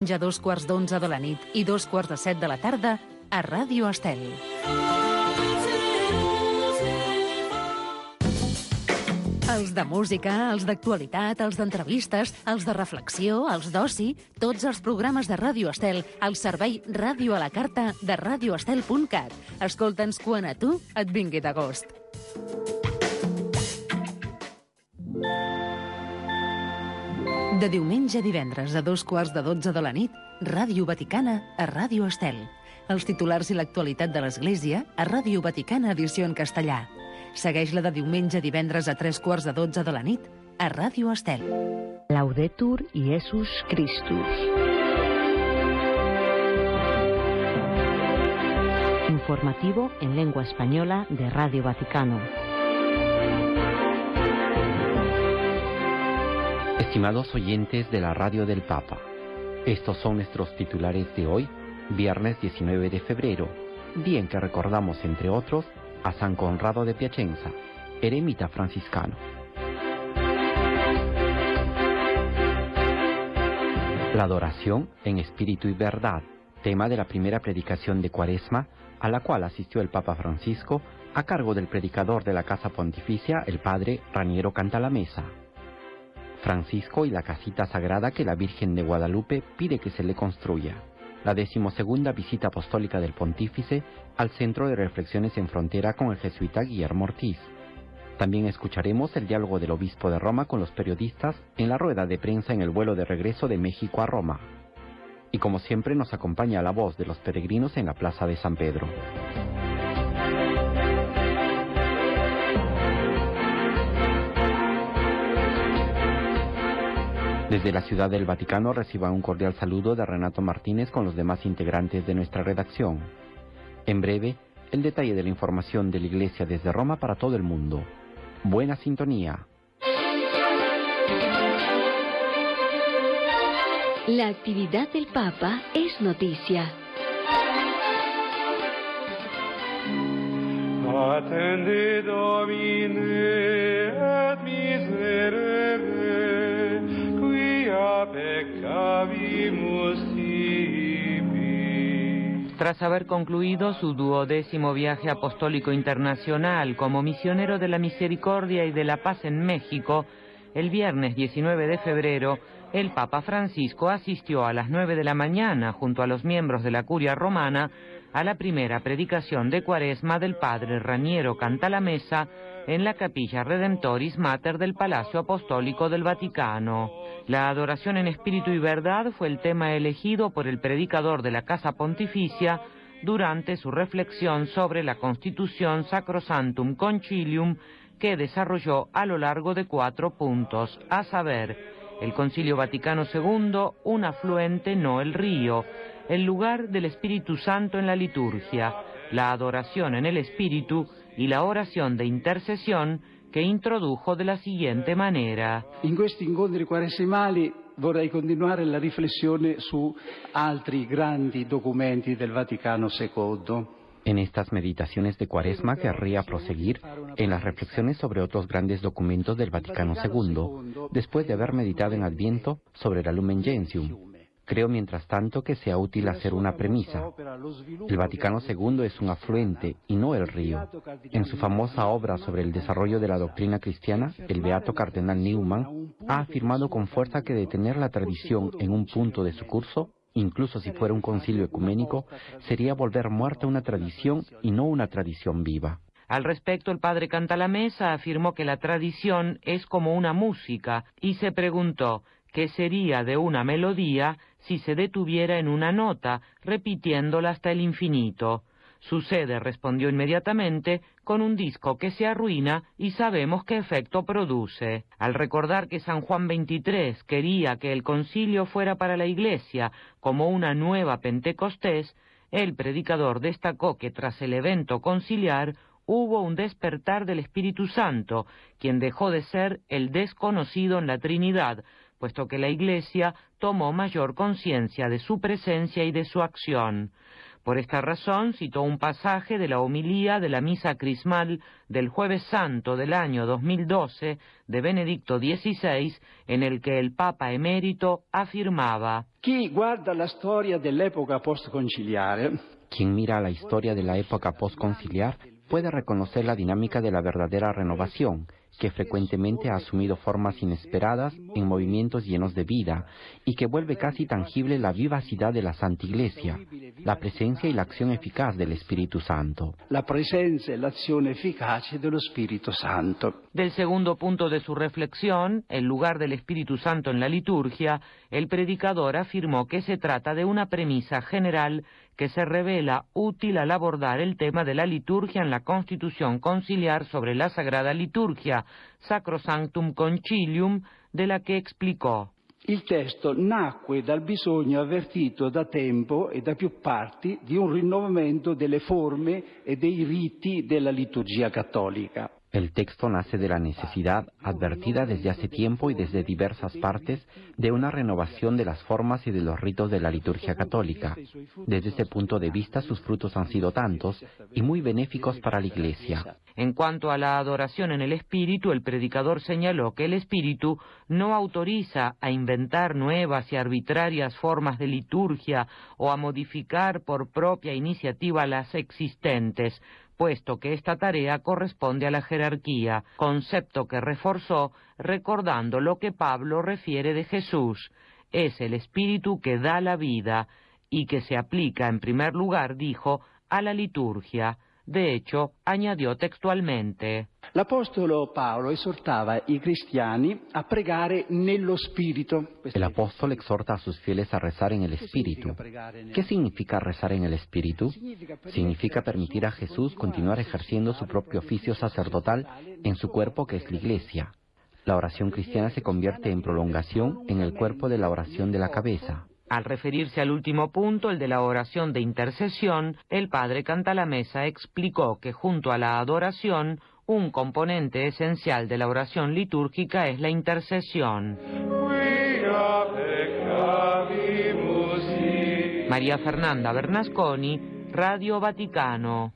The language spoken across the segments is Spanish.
A 2:15 de la nit i 2:45 de la tarda a Ràdio Estel. Els de música, els d'actualitat, els d'entrevistes, els de reflexió, els d'oci, tots els programes de Ràdio Estel al servei Ràdio a la Carta de radioestel.cat. Escolta'ns quan a tu et vingui de gust. De diumenge a divendres a 2:15 de la nit, Ràdio Vaticana a Ràdio Estel. Els titulars i l'actualitat de l'Església a Ràdio Vaticana edició en castellà. Segueix-la de diumenge a divendres a 3:15 de la nit a Ràdio Estel. Laudetur Iesus Christus. Informativo en lengua española de Radio Vaticano. Estimados oyentes de la Radio del Papa, estos son nuestros titulares de hoy, viernes 19 de febrero, día en que recordamos, entre otros, a San Conrado de Piacenza, eremita franciscano. La adoración en espíritu y verdad, tema de la primera predicación de Cuaresma, a la cual asistió el Papa Francisco, a cargo del predicador de la Casa Pontificia, el padre Raniero Cantalamessa. Francisco y la casita sagrada que la Virgen de Guadalupe pide que se le construya. La 12ª visita apostólica del Pontífice al Centro de Reflexiones en Frontera con el jesuita Guillermo Ortiz. También escucharemos el diálogo del obispo de Roma con los periodistas en la rueda de prensa en el vuelo de regreso de México a Roma. Y como siempre nos acompaña la voz de los peregrinos en la Plaza de San Pedro. Desde la Ciudad del Vaticano reciban un cordial saludo de Renato Martínez con los demás integrantes de nuestra redacción. En breve, el detalle de la información de la Iglesia desde Roma para todo el mundo. Buena sintonía. La actividad del Papa es noticia. Attende Domine et miserere, quia peccavimus tibi. Tras haber concluido su 12º viaje apostólico internacional como misionero de la misericordia y de la paz en México, el viernes 19 de febrero, el Papa Francisco asistió a las 9 de la mañana, junto a los miembros de la Curia Romana, a la primera predicación de Cuaresma del padre Raniero Cantalamessa en la Capilla Redemptoris Mater del Palacio Apostólico del Vaticano. La adoración en espíritu y verdad fue el tema elegido por el predicador de la Casa Pontificia durante su reflexión sobre la Constitución Sacrosanctum Concilium que desarrolló a lo largo de 4 puntos, a saber, el Concilio Vaticano II, un afluente, no el río, el lugar del Espíritu Santo en la liturgia, la adoración en el Espíritu y la oración de intercesión que introdujo de la siguiente manera. In questi incontri quaresimali vorrei continuare la riflessione su altri grandi documenti del Vaticano II. En estas meditaciones de Cuaresma querría proseguir en las reflexiones sobre otros grandes documentos del Vaticano II, después de haber meditado en Adviento sobre la Lumen Gentium. Creo, mientras tanto, que sea útil hacer una premisa. El Vaticano II es un afluente y no el río. En su famosa obra sobre el desarrollo de la doctrina cristiana, el beato cardenal Newman ha afirmado con fuerza que detener la tradición en un punto de su curso, incluso si fuera un concilio ecuménico, sería volver muerta una tradición y no una tradición viva. Al respecto, el padre Cantalamessa afirmó que la tradición es como una música y se preguntó qué sería de una melodía si se detuviera en una nota, repitiéndola hasta el infinito. Sucede, respondió inmediatamente, con un disco que se arruina y sabemos qué efecto produce. Al recordar que San Juan XXIII quería que el concilio fuera para la Iglesia como una nueva Pentecostés, el predicador destacó que tras el evento conciliar hubo un despertar del Espíritu Santo, quien dejó de ser el desconocido en la Trinidad, puesto que la Iglesia tomó mayor conciencia de su presencia y de su acción. Por esta razón citó un pasaje de la homilía de la misa crismal del Jueves Santo del año 2012 de Benedicto XVI, en el que el Papa emérito afirmaba: Chi guarda la storia dell'epoca postconciliare, quien mira la historia de la época postconciliar puede reconocer la dinámica de la verdadera renovación, que frecuentemente ha asumido formas inesperadas en movimientos llenos de vida y que vuelve casi tangible la vivacidad de la Santa Iglesia, la presencia y la acción eficaz del Espíritu Santo. la presenza e l'azione efficace dello Spirito Santo. Del segundo punto de su reflexión, el lugar del Espíritu Santo en la liturgia, el predicador afirmó que se trata de una premisa general que se revela útil al abordar el tema de la liturgia en la Constitución Conciliar sobre la Sagrada Liturgia, Sacrosanctum Concilium, de la que explicó: Il testo nacque dal bisogno avvertito da tempo e da più parti di un rinnovamento delle forme e dei riti della liturgia cattolica. El texto nace de la necesidad, advertida desde hace tiempo y desde diversas partes, de una renovación de las formas y de los ritos de la liturgia católica. Desde ese punto de vista, sus frutos han sido tantos y muy benéficos para la Iglesia. En cuanto a la adoración en el Espíritu, el predicador señaló que el Espíritu no autoriza a inventar nuevas y arbitrarias formas de liturgia o a modificar por propia iniciativa las existentes, puesto que esta tarea corresponde a la jerarquía, concepto que reforzó recordando lo que Pablo refiere de Jesús: es el Espíritu que da la vida y que se aplica en primer lugar, dijo, a la liturgia. De hecho, añadió textualmente: L'Apostolo Paolo esortava i cristiani a pregare nello Spirito. El apóstol exhorta a sus fieles a rezar en el Espíritu. ¿Qué significa rezar en el Espíritu? Significa permitir a Jesús continuar ejerciendo su propio oficio sacerdotal en su cuerpo, que es la Iglesia. La oración cristiana se convierte en prolongación en el cuerpo de la oración de la cabeza. Al referirse al último punto, el de la oración de intercesión, el padre Cantalamessa explicó que junto a la adoración, un componente esencial de la oración litúrgica es la intercesión. María Fernanda Bernasconi, Radio Vaticano.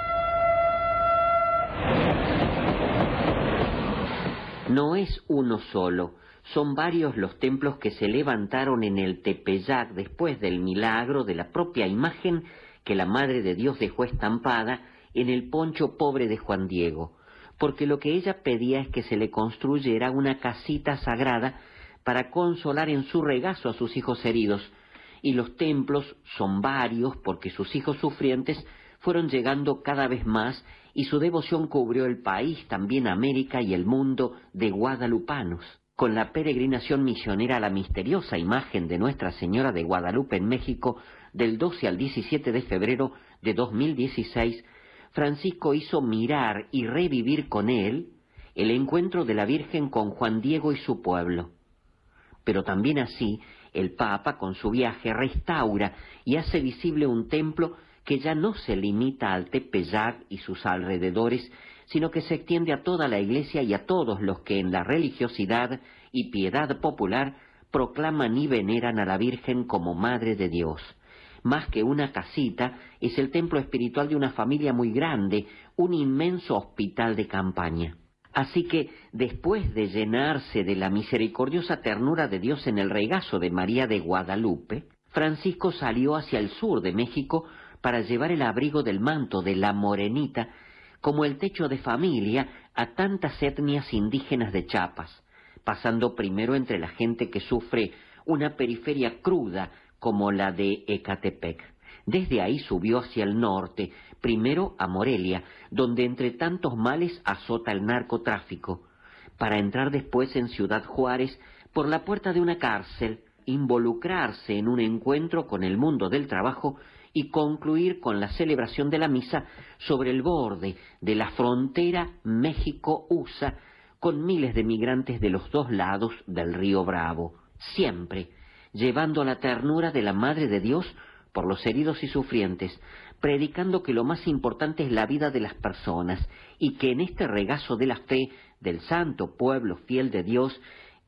No es uno solo, son varios los templos que se levantaron en el Tepeyac después del milagro de la propia imagen que la Madre de Dios dejó estampada en el poncho pobre de Juan Diego, porque lo que ella pedía es que se le construyera una casita sagrada para consolar en su regazo a sus hijos heridos, y los templos son varios porque sus hijos sufrientes fueron llegando cada vez más y su devoción cubrió el país, también América y el mundo de guadalupanos. Con la peregrinación misionera a la misteriosa imagen de Nuestra Señora de Guadalupe en México del 12 al 17 de febrero de 2016, Francisco hizo mirar y revivir con él el encuentro de la Virgen con Juan Diego y su pueblo. Pero también así, el Papa con su viaje restaura y hace visible un templo que ya no se limita al Tepeyac y sus alrededores, sino que se extiende a toda la Iglesia y a todos los que en la religiosidad y piedad popular proclaman y veneran a la Virgen como Madre de Dios. Más que una casita, es el templo espiritual de una familia muy grande, un inmenso hospital de campaña. Así que, después de llenarse de la misericordiosa ternura de Dios en el regazo de María de Guadalupe, Francisco salió hacia el sur de México para llevar el abrigo del manto de la Morenita, como el techo de familia a tantas etnias indígenas de Chiapas, pasando primero entre la gente que sufre una periferia cruda como la de Ecatepec. Desde ahí subió hacia el norte, primero a Morelia, donde entre tantos males azota el narcotráfico, para entrar después en Ciudad Juárez por la puerta de una cárcel, involucrarse en un encuentro con el mundo del trabajo y concluir con la celebración de la misa sobre el borde de la frontera México-USA, con miles de migrantes de los dos lados del río Bravo, siempre llevando la ternura de la Madre de Dios por los heridos y sufrientes, predicando que lo más importante es la vida de las personas y que en este regazo de la fe del santo pueblo fiel de Dios,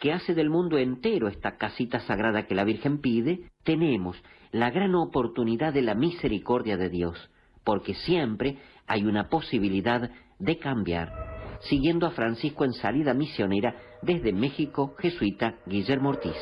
que hace del mundo entero esta casita sagrada que la Virgen pide, tenemos la gran oportunidad de la misericordia de Dios, porque siempre hay una posibilidad de cambiar. Siguiendo a Francisco en salida misionera desde México, jesuita Guillermo Ortiz.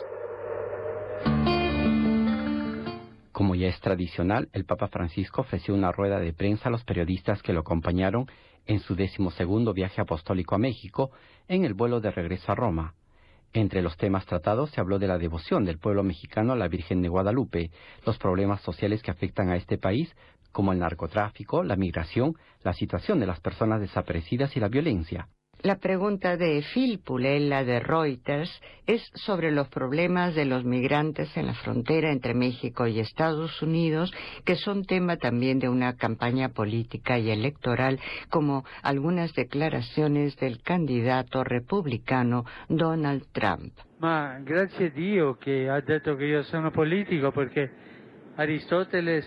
Como ya es tradicional, el Papa Francisco ofreció una rueda de prensa a los periodistas que lo acompañaron en su 12º viaje apostólico a México en el vuelo de regreso a Roma. Entre los temas tratados se habló de la devoción del pueblo mexicano a la Virgen de Guadalupe, los problemas sociales que afectan a este país, como el narcotráfico, la migración, la situación de las personas desaparecidas y la violencia. La pregunta de Phil Pulella de Reuters es sobre los problemas de los migrantes en la frontera entre México y Estados Unidos, que son tema también de una campaña política y electoral, como algunas declaraciones del candidato repubblicano Donald Trump. Ma grazie a Dio che ha detto che io sono politico, perché Aristoteles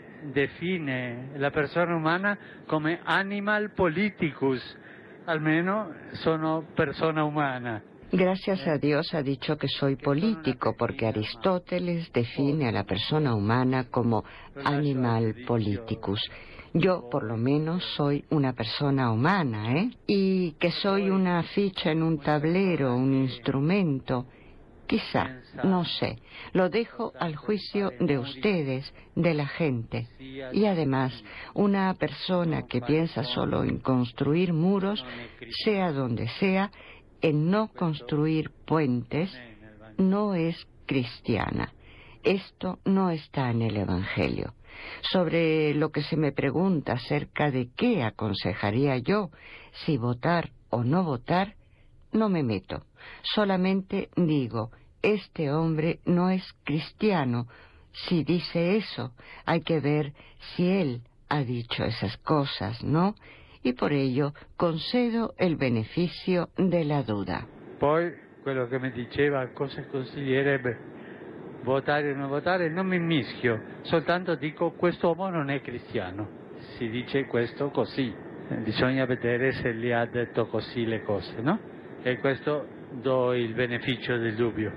define la persona umana come animal politicus. Al menos sono persona humana. Gracias a Dios ha dicho que soy político, porque Aristóteles define a la persona humana como animal politicus. Yo, por lo menos, soy una persona humana, Y que soy una ficha en un tablero, un instrumento. Quizá, no sé, lo dejo al juicio de ustedes, de la gente. Y además, una persona que piensa solo en construir muros, sea donde sea, en no construir puentes, no es cristiana. Esto no está en el Evangelio. Sobre lo que se me pregunta acerca de qué aconsejaría yo, si votar o no votar, no me meto. Solamente digo, este hombre no es cristiano. Si dice eso, hay que ver si él ha dicho esas cosas, ¿no? Y por ello concedo el beneficio de la duda. Poi, quello che mi diceva cosa consiglierebbe votare o non votare, non mi mischio, soltanto dico quest'uomo non è cristiano. Si dice questo così, bisogna vedere se gli ha detto così le cose, no? E questo do il beneficio del dubbio.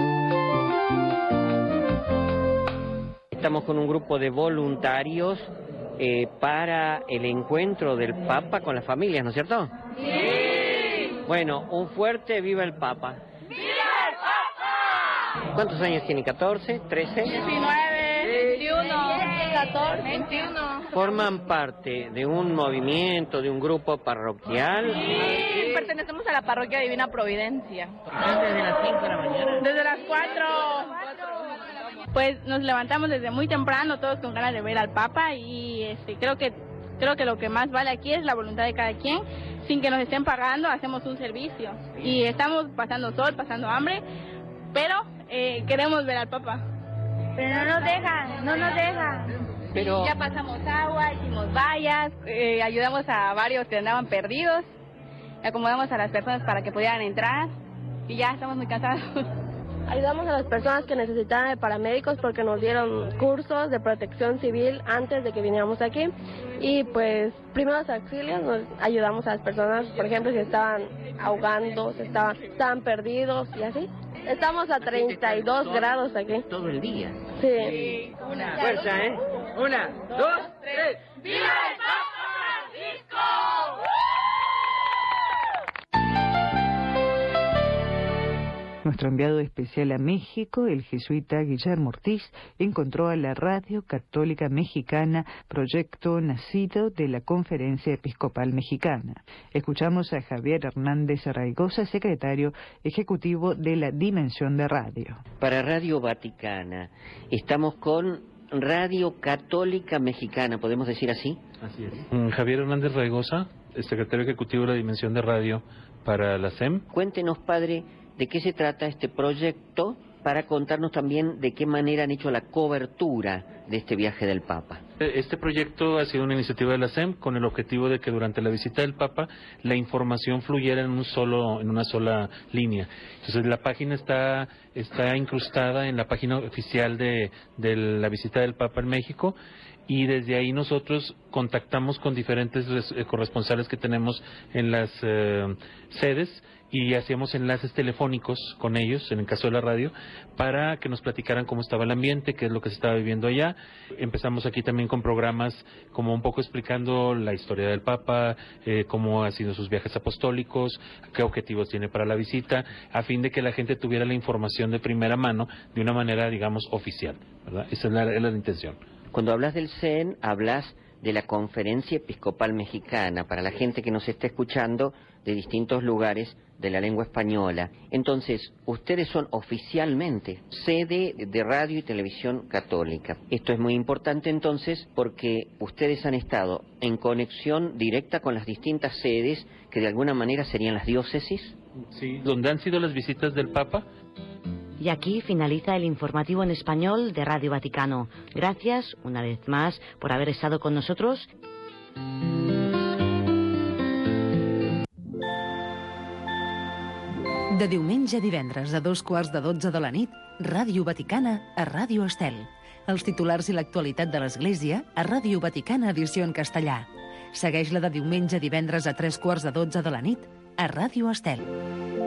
Estamos con un grupo de voluntarios para el encuentro del Papa con las familias, ¿no es cierto? ¡Sí! Bueno, un fuerte viva el Papa. ¡Viva el Papa! ¿Cuántos años tiene? ¿14? ¿13? 19, 21, 14, 21. ¿Forman parte de un movimiento, de un grupo parroquial? Sí, pertenecemos a la parroquia Divina Providencia. ¿Desde las 5 de la mañana? Desde las 4. Pues nos levantamos desde muy temprano, todos con ganas de ver al Papa, y creo que lo que más vale aquí es la voluntad de cada quien. Sin que nos estén pagando, hacemos un servicio. Y estamos pasando sol, pasando hambre, pero queremos ver al Papa. Pero no nos dejan. Pero... Ya pasamos agua, hicimos vallas, ayudamos a varios que andaban perdidos, acomodamos a las personas para que pudieran entrar, y ya estamos muy cansados. Ayudamos a las personas que necesitaban de paramédicos porque nos dieron cursos de protección civil antes de que viniéramos aquí. Y pues, primeros auxilios, nos ayudamos a las personas, por ejemplo, si estaban ahogando, si estaban perdidos y así. Estamos a 32 grados aquí. Todo el día. Sí. Fuerza, ¿eh? 1, 2, 3. ¡Viva el Papa Francisco! Nuestro enviado especial a México, el jesuita Guillermo Ortiz, encontró a la Radio Católica Mexicana, proyecto nacido de la Conferencia Episcopal Mexicana. Escuchamos a Javier Hernández Raigosa, secretario ejecutivo de la Dimensión de Radio. Para Radio Vaticana, estamos con Radio Católica Mexicana, ¿podemos decir así? Así es. Javier Hernández Raigosa, secretario ejecutivo de la Dimensión de Radio para la SEM. Cuéntenos, padre, ¿de qué se trata este proyecto? Para contarnos también de qué manera han hecho la cobertura de este viaje del Papa? Este proyecto ha sido una iniciativa de la SEM con el objetivo de que durante la visita del Papa la información fluyera en una sola línea. Entonces la página está incrustada en la página oficial de la visita del Papa en México, y desde ahí nosotros contactamos con diferentes corresponsales que tenemos en las sedes y hacíamos enlaces telefónicos con ellos, en el caso de la radio, para que nos platicaran cómo estaba el ambiente, qué es lo que se estaba viviendo allá. Empezamos aquí también con programas como un poco explicando la historia del Papa, cómo han sido sus viajes apostólicos, qué objetivos tiene para la visita, a fin de que la gente tuviera la información de primera mano de una manera, digamos, oficial, ¿verdad? Esa es la intención. Cuando hablas del CEN, hablas de la Conferencia Episcopal Mexicana, para la gente que nos está escuchando de distintos lugares de la lengua española. Entonces, ustedes son oficialmente sede de radio y televisión católica. Esto es muy importante entonces porque ustedes han estado en conexión directa con las distintas sedes que de alguna manera serían las diócesis. Sí, donde han sido las visitas del Papa. Y aquí finaliza el informativo en español de Radio Vaticano. Gracias, una vez más, por haber estado con nosotros. De diumenge a divendres a 2:15 de la nit, Ràdio Vaticana a Ràdio Estel. Els titulars i l'actualitat de l'Església a Ràdio Vaticana edició en castellà. Segueix-la de diumenge a divendres a 3:15 de la nit a Ràdio Estel.